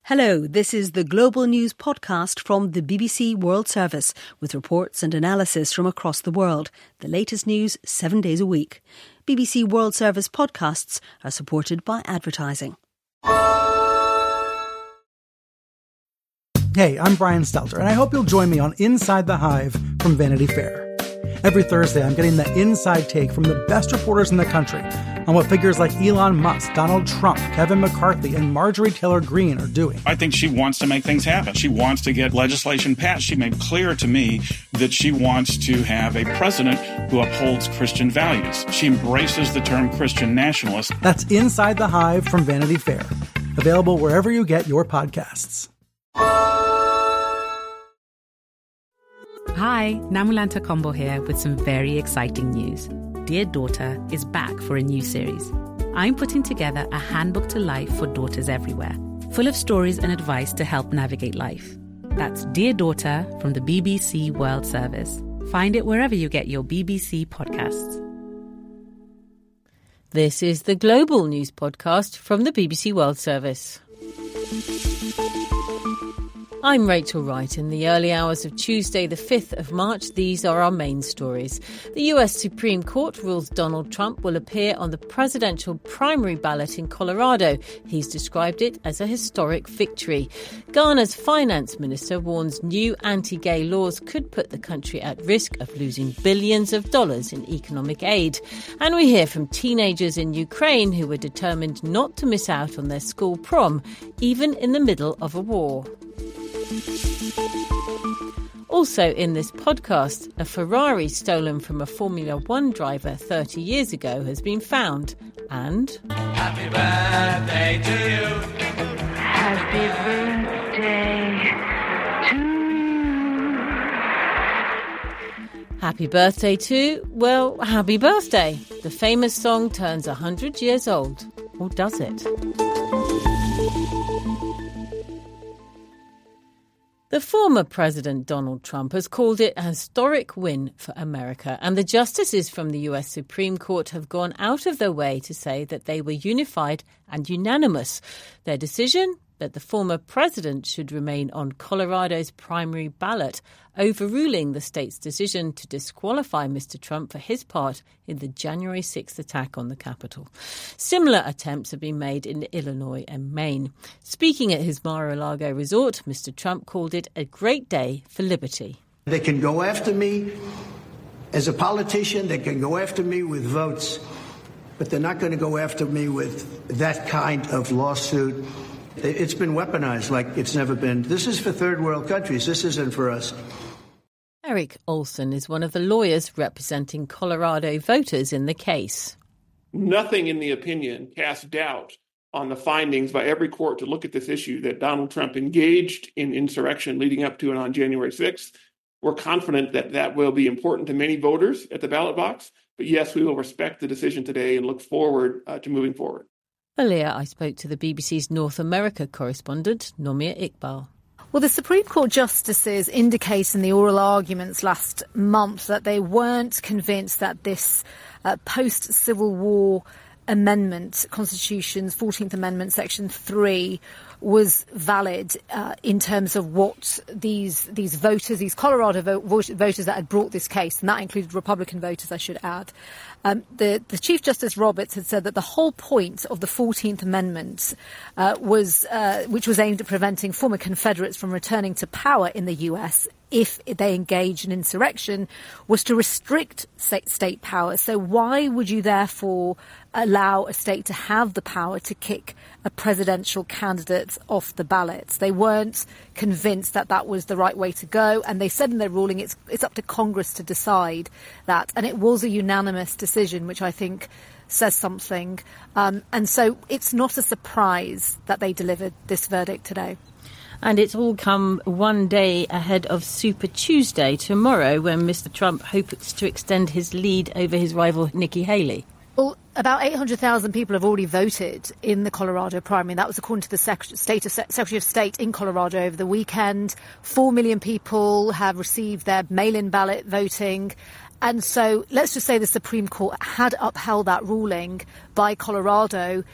Hello, this is the Global News podcast from the BBC World Service with reports and analysis from across the world. The latest news 7 days a week. BBC World Service podcasts are supported by advertising. Hey, I'm Brian Stelter, and I hope you'll join me on Inside the Hive from Vanity Fair. Every Thursday, I'm getting the inside take from the best reporters in the country on what figures like Elon Musk, Donald Trump, Kevin McCarthy, and Marjorie Taylor Greene are doing. I think she wants to make things happen. She wants to get legislation passed. She made clear to me that she wants to have a president who upholds Christian values. She embraces the term Christian nationalist. That's Inside the Hive from Vanity Fair. Available wherever you get your podcasts. Hi, Namulanta Kombo here with some very exciting news. Dear Daughter is back for a new series. I'm putting together a handbook to life for daughters everywhere, full of stories and advice to help navigate life. That's Dear Daughter from the BBC World Service. Find it wherever you get your BBC podcasts. This is the Global News podcast from the BBC World Service. I'm Rachel Wright. In the early hours of Tuesday, the 5th of March, these are our main stories. The US Supreme Court rules Donald Trump will appear on the presidential primary ballot in Colorado. He's described it as a historic victory. Ghana's finance minister warns new anti-gay laws could put the country at risk of losing billions of dollars in economic aid. And we hear from teenagers in Ukraine who were determined not to miss out on their school prom, even in the middle of a war. Also in this podcast, a Ferrari stolen from a Formula One driver 30 years ago has been found. And happy birthday to you. Happy birthday to you. Happy birthday to, well, happy birthday. The famous song turns 100 years old. Or does it? The former President Donald Trump has called it a historic win for America, and the justices from the US Supreme Court have gone out of their way to say that they were unified and unanimous. Their decision? That the former president should remain on Colorado's primary ballot, overruling the state's decision to disqualify Mr. Trump for his part in the January 6th attack on the Capitol. Similar attempts have been made in Illinois and Maine. Speaking at his Mar-a-Lago resort, Mr. Trump called it a great day for liberty. They can go after me as a politician, they can go after me with votes, but they're not going to go after me with that kind of lawsuit. It's been weaponized like it's never been. This is for third world countries. This isn't for us. Eric Olson is one of the lawyers representing Colorado voters in the case. Nothing in the opinion casts doubt on the findings by every court to look at this issue that Donald Trump engaged in insurrection leading up to and on January 6th. We're confident that that will be important to many voters at the ballot box. But yes, we will respect the decision today and look forward to moving forward. Earlier, I spoke to the BBC's North America correspondent, Nomia Iqbal. Well, the Supreme Court justices indicate in the oral arguments last month that they weren't convinced that this post-Civil War amendment, Constitution's 14th Amendment, Section 3, was valid in terms of what these voters, these Colorado voters that had brought this case, and that included Republican voters, I should add. The Chief Justice Roberts had said that the whole point of the 14th Amendment which was aimed at preventing former Confederates from returning to power in the US if they engaged in insurrection, was to restrict state power. So why would you therefore allow a state to have the power to kick a presidential candidate off the ballot? They weren't convinced that that was the right way to go, and they said in their ruling it's up to Congress to decide that. And it was a unanimous decision, which I think says something. And so it's not a surprise that they delivered this verdict today. And it's all come one day ahead of Super Tuesday tomorrow, when Mr. Trump hopes to extend his lead over his rival Nikki Haley. Well, about 800,000 people have already voted in the Colorado primary. That was according to the Secretary of State in Colorado over the weekend. 4 million people have received their mail-in ballot voting. And so let's just say the Supreme Court had upheld that ruling by Colorado.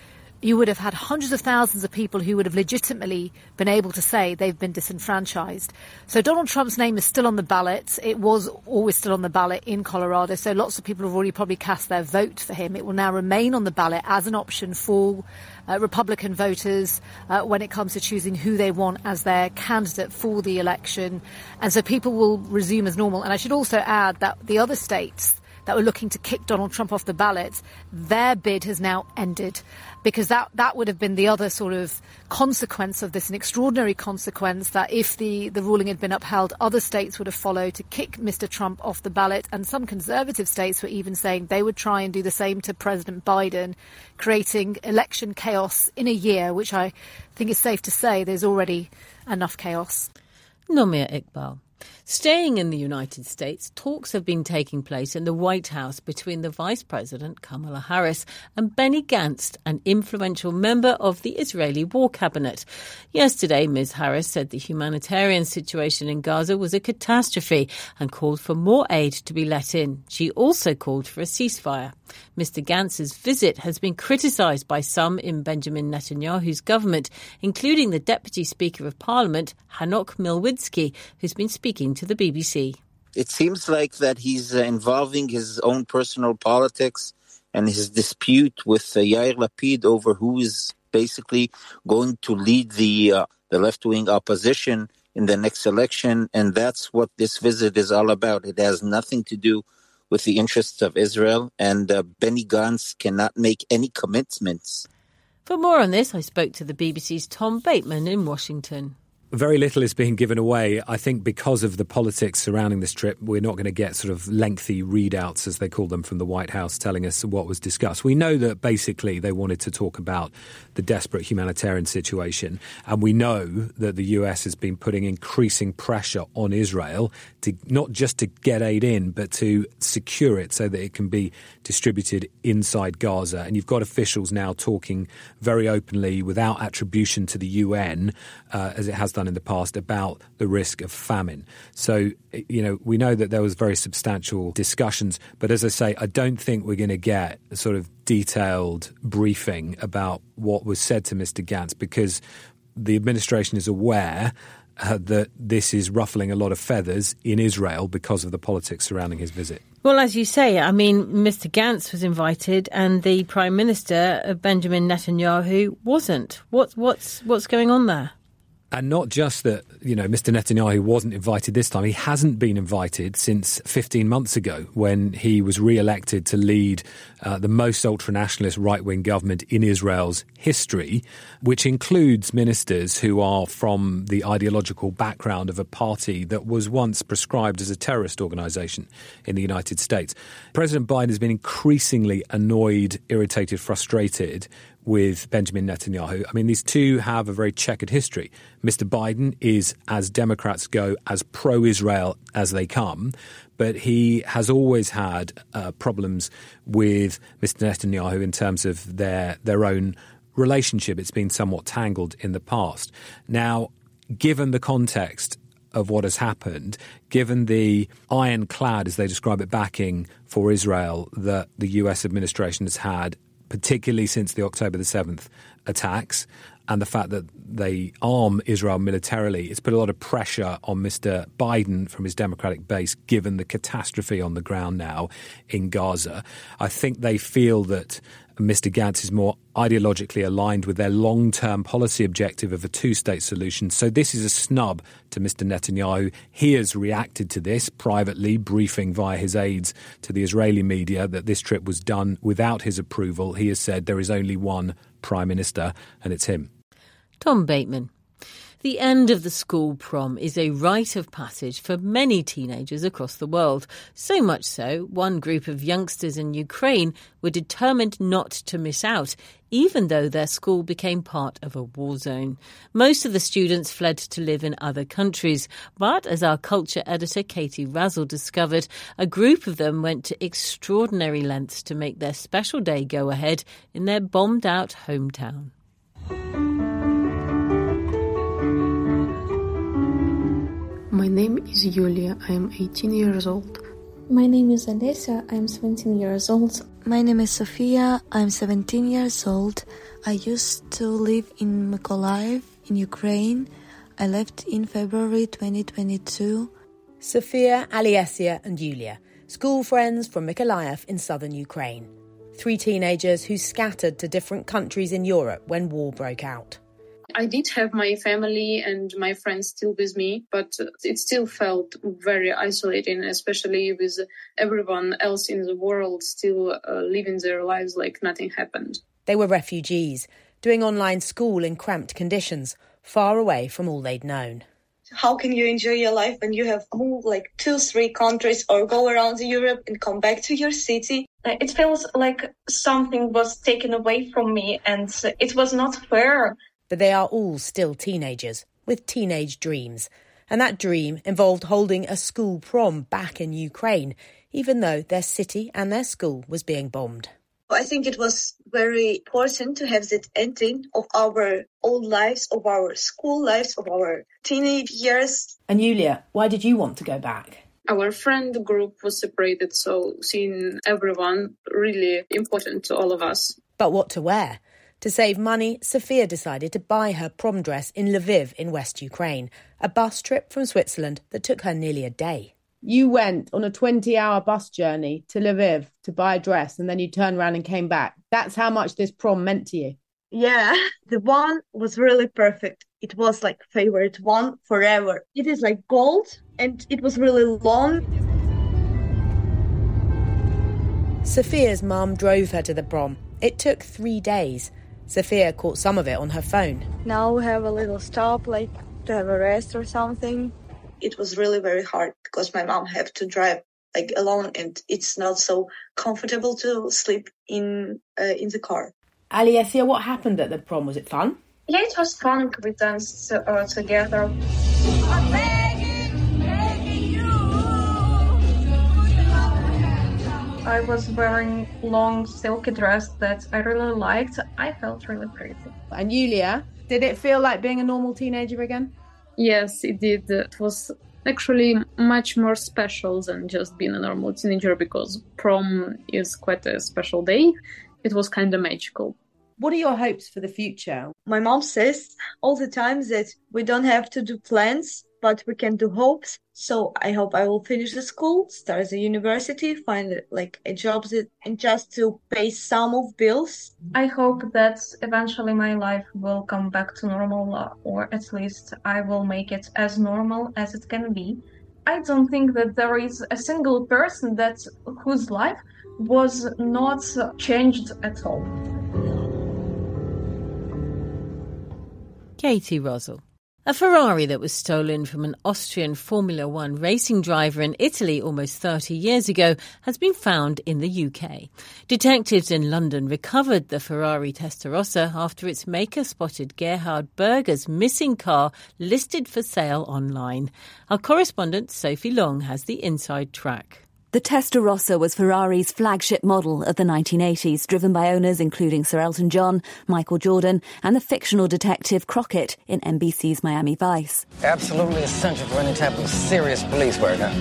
you would have had hundreds of thousands of people who would have legitimately been able to say they've been disenfranchised. So Donald Trump's name is still on the ballot. It was always still on the ballot in Colorado. So lots of people have already probably cast their vote for him. It will now remain on the ballot as an option for Republican voters when it comes to choosing who they want as their candidate for the election. And so people will resume as normal. And I should also add that the other states that were looking to kick Donald Trump off the ballot, their bid has now ended, because that would have been the other sort of consequence of this, an extraordinary consequence, that if the ruling had been upheld, other states would have followed to kick Mr. Trump off the ballot. And some conservative states were even saying they would try and do the same to President Biden, creating election chaos in a year, which I think is safe to say there's already enough chaos. Nomia Iqbal. Staying in the United States, talks have been taking place in the White House between the Vice President, Kamala Harris, and Benny Gantz, an influential member of the Israeli War Cabinet. Yesterday, Ms. Harris said the humanitarian situation in Gaza was a catastrophe and called for more aid to be let in. She also called for a ceasefire. Mr. Gantz's visit has been criticised by some in Benjamin Netanyahu's government, including the Deputy Speaker of Parliament, Hanok Milwitsky, who's been speaking to the BBC. It seems like that he's involving his own personal politics and his dispute with Yair Lapid over who is basically going to lead the left-wing opposition in the next election. And that's what this visit is all about. It has nothing to do with the interests of Israel, and Benny Gantz cannot make any commitments. For more on this, I spoke to the BBC's Tom Bateman in Washington. Very little is being given away. I think because of the politics surrounding this trip, we're not going to get sort of lengthy readouts, as they call them, from the White House telling us what was discussed. We know that basically they wanted to talk about the desperate humanitarian situation. And we know that the US has been putting increasing pressure on Israel to not just to get aid in, but to secure it so that it can be distributed inside Gaza. And you've got officials now talking very openly, without attribution to the UN, as it has done in the past, about the risk of famine. So, we know that there was very substantial discussions. But as I say, I don't think we're going to get a sort of detailed briefing about what was said to Mr. Gantz, because the administration is aware that this is ruffling a lot of feathers in Israel because of the politics surrounding his visit. Well, as you say, I mean, Mr. Gantz was invited and the Prime Minister, Benjamin Netanyahu, wasn't. What's going on there? And not just that, Mr. Netanyahu wasn't invited this time. He hasn't been invited since 15 months ago, when he was re-elected to lead the most ultra-nationalist right-wing government in Israel's history, which includes ministers who are from the ideological background of a party that was once prescribed as a terrorist organisation in the United States. President Biden has been increasingly annoyed, irritated, frustrated with Benjamin Netanyahu. I mean, these two have a very checkered history. Mr. Biden is, as Democrats go, as pro-Israel as they come, but he has always had problems with Mr. Netanyahu in terms of their own relationship. It's been somewhat tangled in the past. Now, given the context of what has happened, given the ironclad, as they describe it, backing for Israel that the US administration has had, particularly since the October the 7th attacks, and the fact that they arm Israel militarily, it's put a lot of pressure on Mr. Biden from his Democratic base, given the catastrophe on the ground now in Gaza. I think they feel that Mr. Gantz is more ideologically aligned with their long-term policy objective of a two-state solution. So this is a snub to Mr. Netanyahu. He has reacted to this privately, briefing via his aides to the Israeli media that this trip was done without his approval. He has said there is only one Prime Minister, and it's him. Tom Bateman. The end of the school prom is a rite of passage for many teenagers across the world. So much so, one group of youngsters in Ukraine were determined not to miss out, even though their school became part of a war zone. Most of the students fled to live in other countries, but as our culture editor Katie Razzle discovered, a group of them went to extraordinary lengths to make their special day go ahead in their bombed-out hometown. My name is Yulia. I am 18 years old. My name is Alessia. I am 17 years old. My name is Sofia. I'm 17 years old. I used to live in Mykolaiv in Ukraine. I left in February 2022. Sofia, Aliesia and Yulia, school friends from Mykolaiv in southern Ukraine. 3 teenagers who scattered to different countries in Europe when war broke out. I did have my family and my friends still with me, but it still felt very isolating, especially with everyone else in the world still living their lives like nothing happened. They were refugees, doing online school in cramped conditions, far away from all they'd known. How can you enjoy your life when you have moved like 2-3 countries or go around Europe and come back to your city? It feels like something was taken away from me and it was not fair. But they are all still teenagers with teenage dreams. And that dream involved holding a school prom back in Ukraine, even though their city and their school was being bombed. I think it was very important to have that ending of our old lives, of our school lives, of our teenage years. And Yulia, why did you want to go back? Our friend group was separated, so seeing everyone really important to all of us. But what to wear? To save money, Sofia decided to buy her prom dress in Lviv in West Ukraine, a bus trip from Switzerland that took her nearly a day. You went on a 20-hour bus journey to Lviv to buy a dress and then you turned around and came back. That's how much this prom meant to you. Yeah, the one was really perfect. It was like favorite one forever. It is like gold and it was really long. Sofia's mum drove her to the prom. It took 3 days. Sofia caught some of it on her phone. Now we have a little stop, like to have a rest or something. It was really very hard because my mom had to drive like alone and it's not so comfortable to sleep in the car. Aliesia, what happened at the prom? Was it fun? Yeah, it was fun. We danced together. I was wearing long silky dress that I really liked. I felt really pretty. And Yulia, did it feel like being a normal teenager again? Yes, it did. It was actually much more special than just being a normal teenager because prom is quite a special day. It was kind of magical. What are your hopes for the future? My mom says all the time that we don't have to do plans, but we can do hopes. So I hope I will finish the school, start the university, find like a job and just to pay some of bills. I hope that eventually my life will come back to normal, or at least I will make it as normal as it can be. I don't think that there is a single person whose life was not changed at all. Katie Rosell. A Ferrari that was stolen from an Austrian Formula One racing driver in Italy almost 30 years ago has been found in the UK. Detectives in London recovered the Ferrari Testarossa after its maker spotted Gerhard Berger's missing car listed for sale online. Our correspondent Sophie Long has the inside track. The Testarossa was Ferrari's flagship model of the 1980s, driven by owners including Sir Elton John, Michael Jordan and the fictional detective Crockett in NBC's Miami Vice. Absolutely essential for any type of serious police work, huh?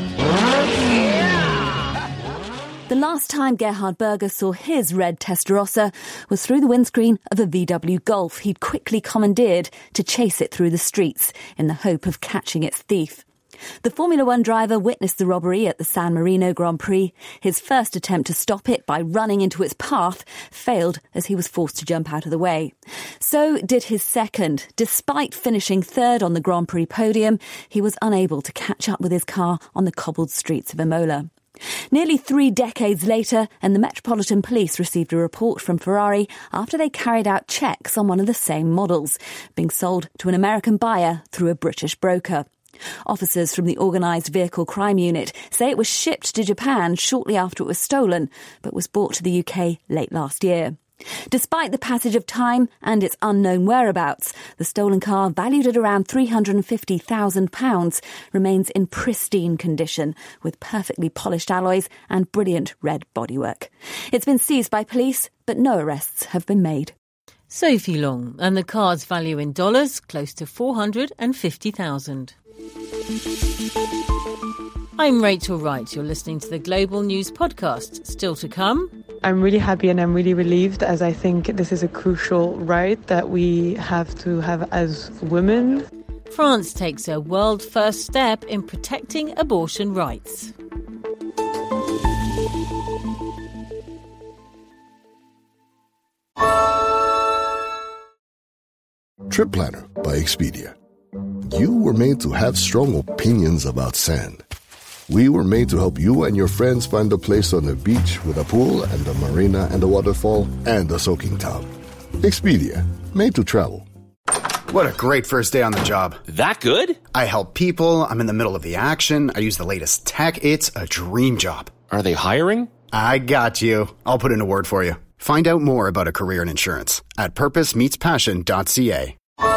The last time Gerhard Berger saw his red Testarossa was through the windscreen of a VW Golf he'd quickly commandeered to chase it through the streets in the hope of catching its thief. The Formula One driver witnessed the robbery at the San Marino Grand Prix. His first attempt to stop it by running into its path failed as he was forced to jump out of the way. So did his second. Despite finishing third on the Grand Prix podium, he was unable to catch up with his car on the cobbled streets of Imola. Nearly 3 decades later, and the Metropolitan Police received a report from Ferrari after they carried out checks on one of the same models, being sold to an American buyer through a British broker. Officers from the Organised Vehicle Crime Unit say it was shipped to Japan shortly after it was stolen, but was brought to the UK late last year. Despite the passage of time and its unknown whereabouts, the stolen car, valued at around £350,000, remains in pristine condition, with perfectly polished alloys and brilliant red bodywork. It's been seized by police, but no arrests have been made. Sophie Long, and the car's value in dollars, close to $450,000. I'm Rachel Wright. You're listening to the Global News Podcast. Still to come, I'm really happy and I'm really relieved, as I think this is a crucial right that we have to have as women. France takes a world first step in protecting abortion rights. Trip Planner by Expedia. You were made to have strong opinions about sand. We were made to help you and your friends find a place on the beach with a pool and a marina and a waterfall and a soaking tub. Expedia, made to travel. What a great first day on the job. That good? I help people, I'm in the middle of the action, I use the latest tech, it's a dream job. Are they hiring? I got you. I'll put in a word for you. Find out more about a career in insurance at purposemeetspassion.ca.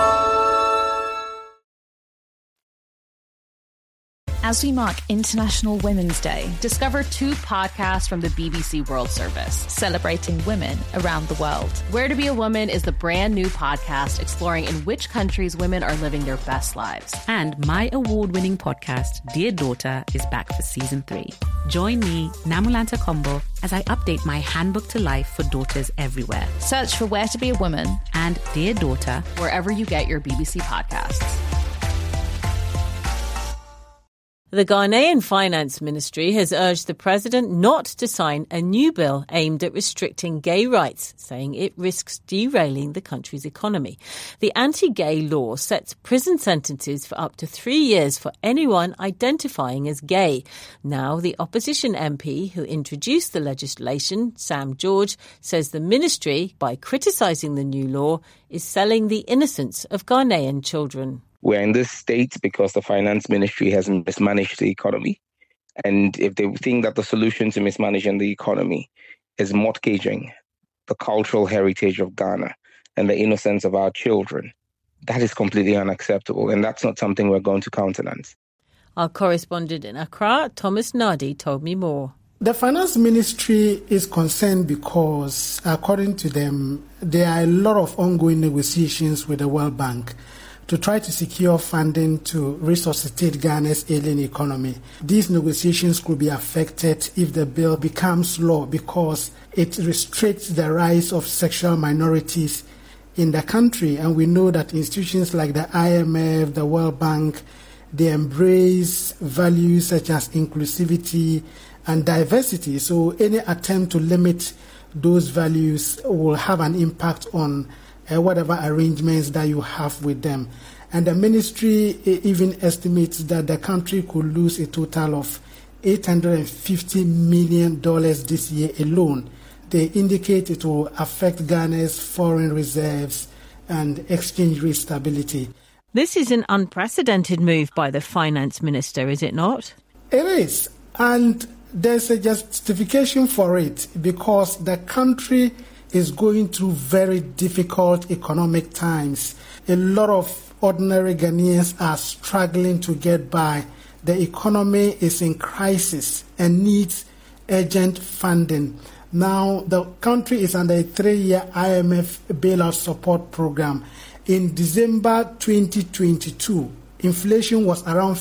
As we mark International Women's Day, discover 2 podcasts from the BBC World Service celebrating women around the world. Where to Be a Woman is the brand new podcast exploring in which countries women are living their best lives. And my award-winning podcast, Dear Daughter, is back for season 3. Join me, Namulanta Kombo, as I update my handbook to life for daughters everywhere. Search for Where to Be a Woman and Dear Daughter wherever you get your BBC podcasts. The Ghanaian Finance Ministry has urged the president not to sign a new bill aimed at restricting gay rights, saying it risks derailing the country's economy. The anti-gay law sets prison sentences for up to 3 years for anyone identifying as gay. Now, the opposition MP who introduced the legislation, Sam George, says the ministry, by criticising the new law, is selling the innocence of Ghanaian children. We're in this state because the finance ministry has mismanaged the economy. And if they think that the solution to mismanaging the economy is mortgaging the cultural heritage of Ghana and the innocence of our children, that is completely unacceptable. And that's not something we're going to countenance. Our correspondent in Accra, Thomas Nadi, told me more. The finance ministry is concerned because, according to them, there are a lot of ongoing negotiations with the World Bank to try to secure funding to resuscitate Ghana's ailing economy. These negotiations could be affected if the bill becomes law because it restricts the rights of sexual minorities in the country. And we know that institutions like the IMF, the World Bank, they embrace values such as inclusivity and diversity. So any attempt to limit those values will have an impact on whatever arrangements that you have with them. And the ministry even estimates that the country could lose a total of $850 million this year alone. They indicate it will affect Ghana's foreign reserves and exchange rate stability. This is an unprecedented move by the finance minister, is it not? It is. And there's a justification for it because the country is going through very difficult economic times. A lot of ordinary Ghanaians are struggling to get by. The economy is in crisis and needs urgent funding. Now, the country is under a 3-year IMF bailout support program. In December 2022, inflation was around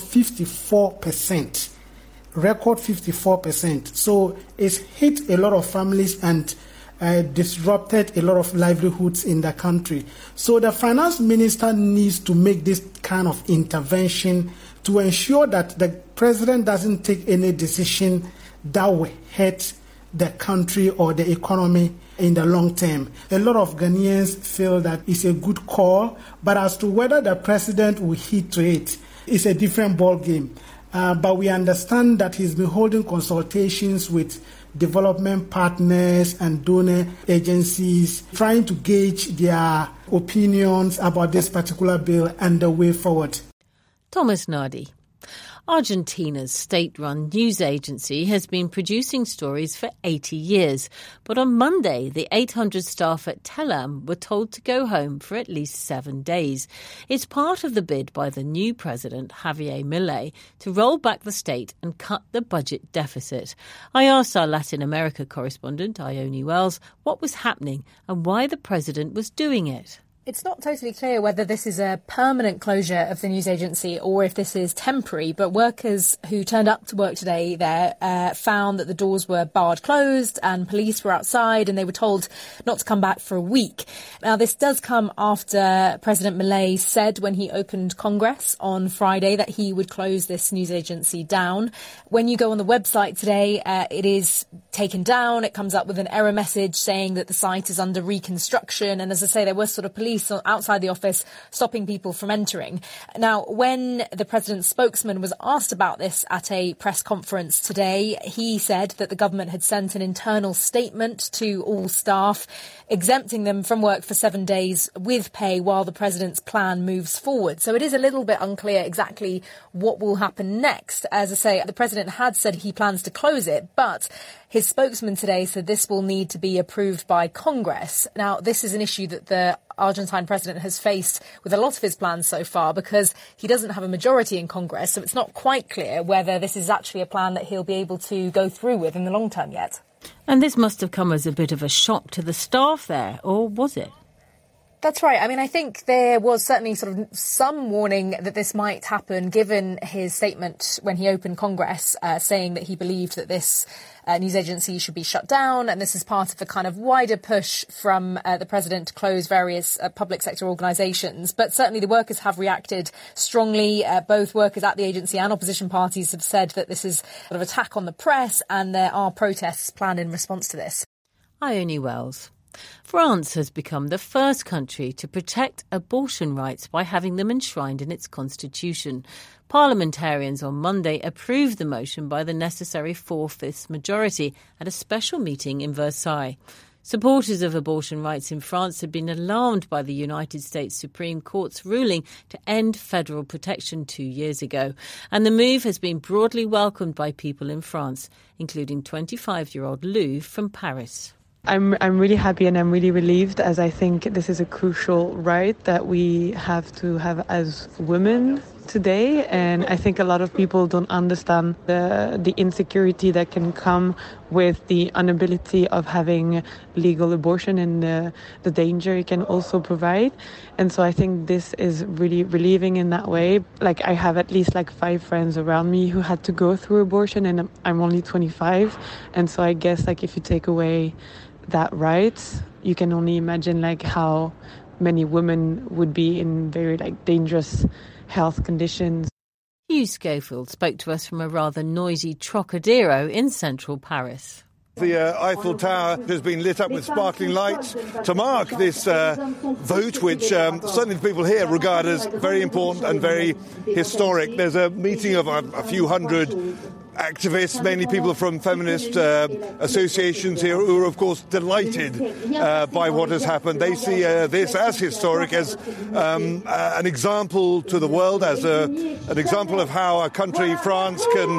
54%, record 54%. So it's hit a lot of families and disrupted a lot of livelihoods in the country. So the finance minister needs to make this kind of intervention to ensure that the president doesn't take any decision that will hurt the country or the economy in the long term. A lot of Ghanaians feel that it's a good call, but as to whether the president will heed to it, it's a different ball game. But we understand that he's been holding consultations with development partners and donor agencies, trying to gauge their opinions about this particular bill and the way forward. Thomas Nadi. Argentina's state-run news agency has been producing stories for 80 years, but on Monday, the 800 staff at Telam were told to go home for at least 7 days. It's part of the bid by the new president, Javier Milei, to roll back the state and cut the budget deficit. I asked our Latin America correspondent, Ione Wells, what was happening and why the president was doing it. It's not totally clear whether this is a permanent closure of the news agency or if this is temporary, but workers who turned up to work today there found that the doors were barred closed and police were outside and they were told not to come back for a week. Now, this does come after President Milei said when he opened Congress on Friday that he would close this news agency down. When you go on the website today, it is taken down. It comes up with an error message saying that the site is under reconstruction. And as I say, there were sort of police outside the office stopping people from entering. Now, when the president's spokesman was asked about this at a press conference today, he said that the government had sent an internal statement to all staff, exempting them from work for 7 days with pay while the president's plan moves forward. So it is a little bit unclear exactly what will happen next. As I say, the president had said he plans to close it, but his spokesman today said this will need to be approved by Congress. Now, this is an issue that the Argentine president has faced with a lot of his plans so far because he doesn't have a majority in Congress. So it's not quite clear whether this is actually a plan that he'll be able to go through with in the long term yet. And this must have come as a bit of a shock to the staff there, or was it? That's right. I mean, I think there was certainly sort of some warning that this might happen, given his statement when he opened Congress, saying that he believed that this news agency should be shut down. And this is part of a kind of wider push from the president to close various public sector organisations. But certainly the workers have reacted strongly. Both workers at the agency and opposition parties have said that this is sort of attack on the press, and there are protests planned in response to this. Ione Wells. France has become the first country to protect abortion rights by having them enshrined in its constitution. Parliamentarians on Monday approved the motion by the necessary 4/5 majority at a special meeting in Versailles. Supporters of abortion rights in France have been alarmed by the United States Supreme Court's ruling to end federal protection 2 years ago. And the move has been broadly welcomed by people in France, including 25-year-old Lou from Paris. I'm really happy and I'm really relieved, as I think this is a crucial right that we have to have as women today. And I think a lot of people don't understand the insecurity that can come with the inability of having legal abortion and the danger it can also provide. And so I think this is really relieving in that way. Like, I have at least 5 friends around me who had to go through abortion, and I'm only 25. And so I guess if you take away that right, you can only imagine how many women would be in very dangerous health conditions. Hugh Schofield spoke to us from a rather noisy Trocadero in central Paris. The Eiffel Tower has been lit up with sparkling lights to mark this vote, which certainly the people here regard as very important and very historic. There's a meeting of a few hundred activists, mainly people from feminist associations here, who are, of course, delighted by what has happened. They see this as historic, as an example to the world, as an example of how a country, France, can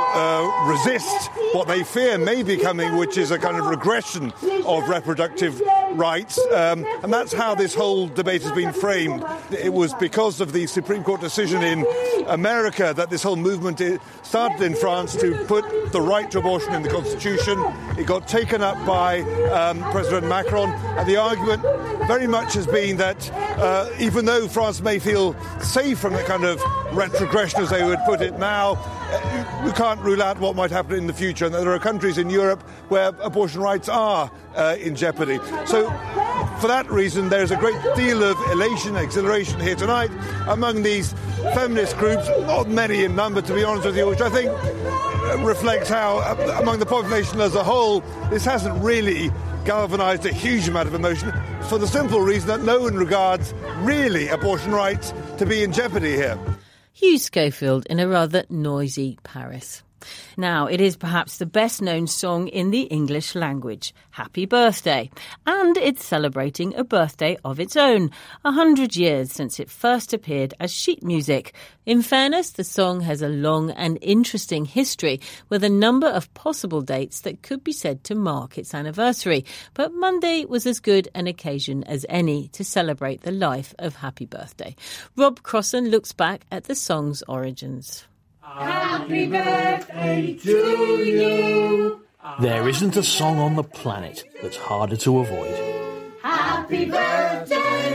resist what they fear may be coming, which is a kind of regression of reproductive rights. And that's how this whole debate has been framed. It was because of the Supreme Court decision in America that this whole movement started in France to put the right to abortion in the Constitution. It got taken up by President Macron, and the argument very much has been that even though France may feel safe from the kind of retrogression, as they would put it now, we can't rule out what might happen in the future, and there are countries in Europe where abortion rights are in jeopardy. So for that reason, there's a great deal of elation, exhilaration here tonight among these feminist groups, not many in number, to be honest with you, which I think reflects how, among the population as a whole, this hasn't really galvanised a huge amount of emotion, for the simple reason that no one regards really abortion rights to be in jeopardy here. Hugh Schofield in a rather noisy Paris. Now, it is perhaps the best-known song in the English language, Happy Birthday, and it's celebrating a birthday of its own, 100 years since it first appeared as sheet music. In fairness, the song has a long and interesting history, with a number of possible dates that could be said to mark its anniversary, but Monday was as good an occasion as any to celebrate the life of Happy Birthday. Rob Crossan looks back at the song's origins. Happy birthday to you. There isn't a song on the planet that's harder to avoid. Happy birthday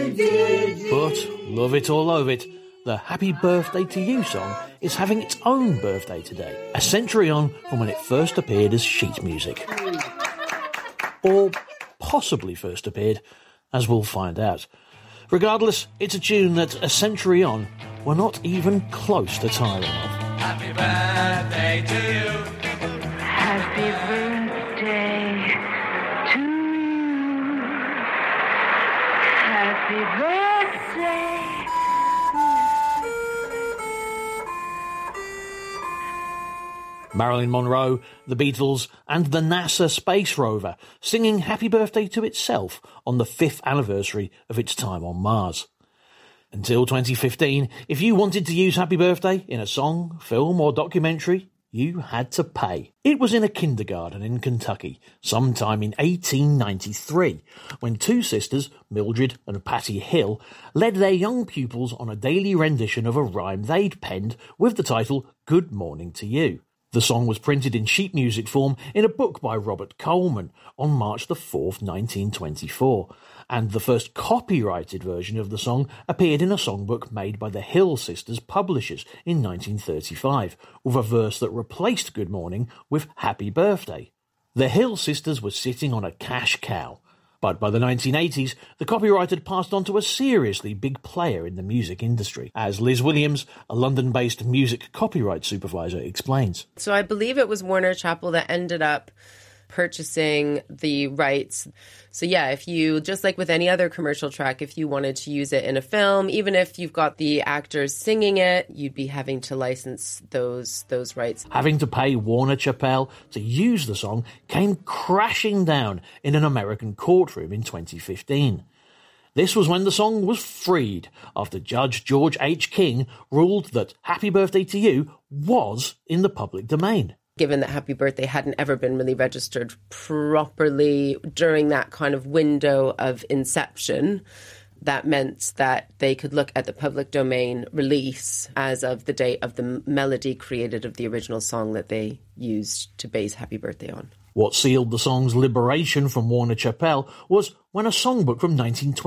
But, love it or loathe it, the Happy Birthday to You song is having its own birthday today, a century on from when it first appeared as sheet music. Or possibly first appeared, as we'll find out. Regardless, it's a tune that, a century on, we're not even close to tiring of. Happy birthday to you. Happy birthday to you. Happy birthday. Marilyn Monroe, the Beatles, and the NASA space rover singing Happy Birthday to itself on the 5th anniversary of its time on Mars. Until 2015, if you wanted to use Happy Birthday in a song, film or documentary, you had to pay. It was in a kindergarten in Kentucky, sometime in 1893, when two sisters, Mildred and Patty Hill, led their young pupils on a daily rendition of a rhyme they'd penned with the title Good Morning to You. The song was printed in sheet music form in a book by Robert Coleman on March the 4th, 1924, and the first copyrighted version of the song appeared in a songbook made by the Hill Sisters publishers in 1935, with a verse that replaced Good Morning with Happy Birthday. The Hill Sisters were sitting on a cash cow. But by the 1980s, the copyright had passed on to a seriously big player in the music industry, as Liz Williams, a London-based music copyright supervisor, explains. So I believe it was Warner Chappell that ended up purchasing the rights. So yeah, if you, just like with any other commercial track, if you wanted to use it in a film, even if you've got the actors singing it, you'd be having to license those rights. Having to pay Warner Chappell to use the song came crashing down in an American courtroom in 2015. This was when the song was freed, after Judge George H. King ruled that Happy Birthday to You was in the public domain. Given that Happy Birthday hadn't ever been really registered properly during that kind of window of inception, that meant that they could look at the public domain release as of the date of the melody created of the original song that they used to base Happy Birthday on. What sealed the song's liberation from Warner Chappell was when a songbook from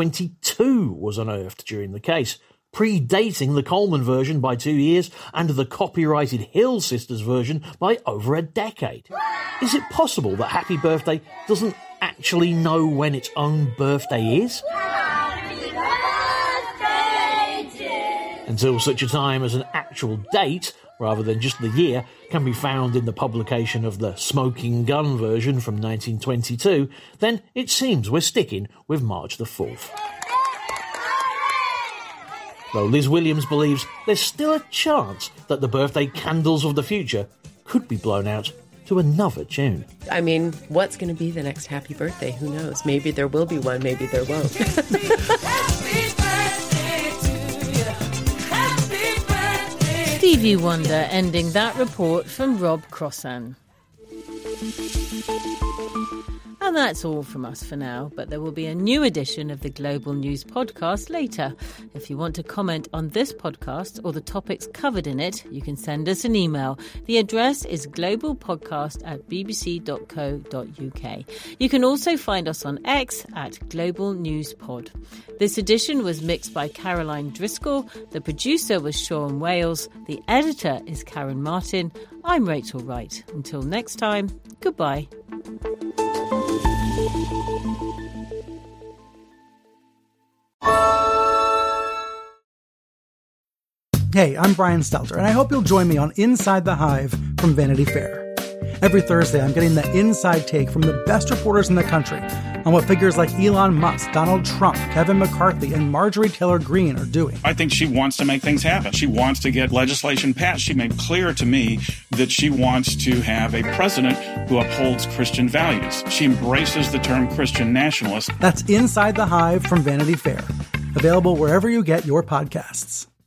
1922 was unearthed during the case, predating the Coleman version by 2 years and the copyrighted Hill Sisters version by over a decade. Is it possible that Happy Birthday doesn't actually know when its own birthday is? Until such a time as an actual date, rather than just the year, can be found in the publication of the Smoking Gun version from 1922, then it seems we're sticking with March the 4th. Though Liz Williams believes there's still a chance that the birthday candles of the future could be blown out to another tune. I mean, what's going to be the next Happy Birthday? Who knows? Maybe there will be one, maybe there won't. Stevie Wonder ending that report from Rob Crossan. And that's all from us for now, but there will be a new edition of the Global News podcast later. If you want to comment on this podcast or the topics covered in it, you can send us an email. The address is globalpodcast@bbc.co.uk. You can also find us on X @globalnewspod. This edition was mixed by Caroline Driscoll. The producer was Sean Wales. The editor is Karen Martin. I'm Rachel Wright. Until next time, goodbye. Hey, I'm Brian Stelter, and I hope you'll join me on Inside the Hive from Vanity Fair. Every Thursday, I'm getting the inside take from the best reporters in the country on what figures like Elon Musk, Donald Trump, Kevin McCarthy, and Marjorie Taylor Greene are doing. I think she wants to make things happen. She wants to get legislation passed. She made clear to me that she wants to have a president who upholds Christian values. She embraces the term Christian nationalist. That's Inside the Hive from Vanity Fair. Available wherever you get your podcasts.